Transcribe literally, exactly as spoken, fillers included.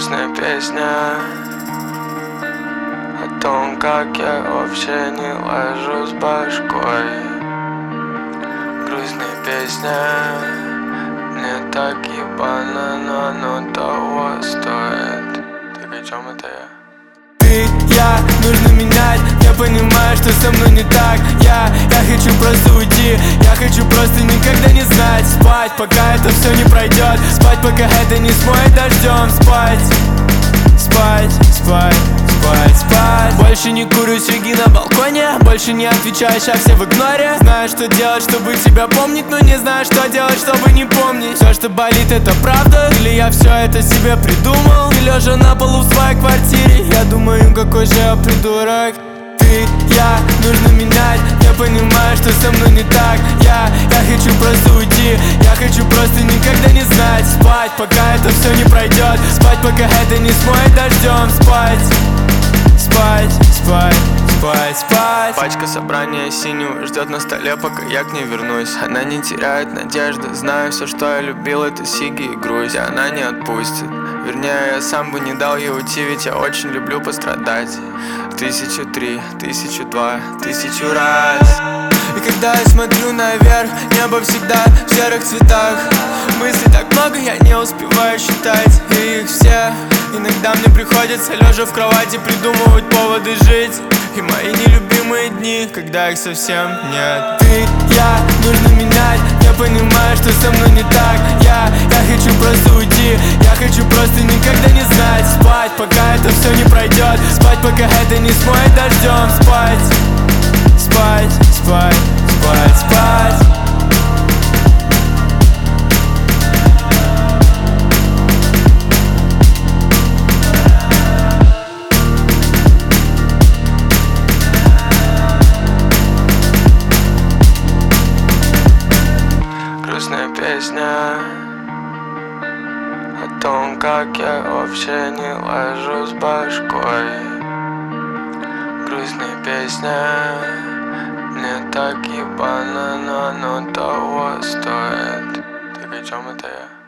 Грустная песня о том, как я вообще не ложу с башкой. Грустная песня, мне так ебано, но оно того стоит. Так о чем это я? Ты, я, нужно менять. Я понимаю, что со мной не так. Я, я хочу просто уйти. Я хочу просто никогда не знать. Спать, пока это все не пройдет. Спать, пока это не смоет дождем. Спать, спать, спать, спать, спать. Больше не курю сиги на балконе. Больше не отвечаешь, а все в игноре. Знаю, что делать, чтобы тебя помнить, но не знаю, что делать, чтобы не помнить. Все, что болит, это правда? Или я все это себе придумал? И лежа на полу в своей квартире, я думаю, какой же я придурок. Ты, я, нужно менять. Я понимаю, что со мной не так. Я, я хочу просто уйти. Я хочу просто никогда не знать. Спать, пока это все не пройдет. Спать, пока это не смоет дождем. Спать, спать, спать, спать, спать. Пачка собрания синего ждет на столе, пока я к ней вернусь. Она не теряет надежды. Знаю, все, что я любил, это сиги и грусть. Она не отпустит. Вернее, я сам бы не дал ей уйти, ведь я очень люблю пострадать. Тысячу три, тысячу два, тысячу раз. И когда я смотрю наверх, небо всегда в серых цветах. Мыслей так много, я не успеваю считать и их все. Иногда мне приходится, лежа в кровати, придумывать поводы жить. И мои нелюбимые дни, когда их совсем нет. Ты, я, нужно менять. Я понимаю, что со мной не так. Я, я хочу просто уйти. Я хочу просто никогда не знать. Спать, пока это все не пройдет. Спать, пока это не смоет дождем. Спать, спать, спать, спать, спать. Грустная песня о том, как я вообще не ложу с башкой. Грустная песня, мне так ебано, но оно того стоит. Так о чем это я?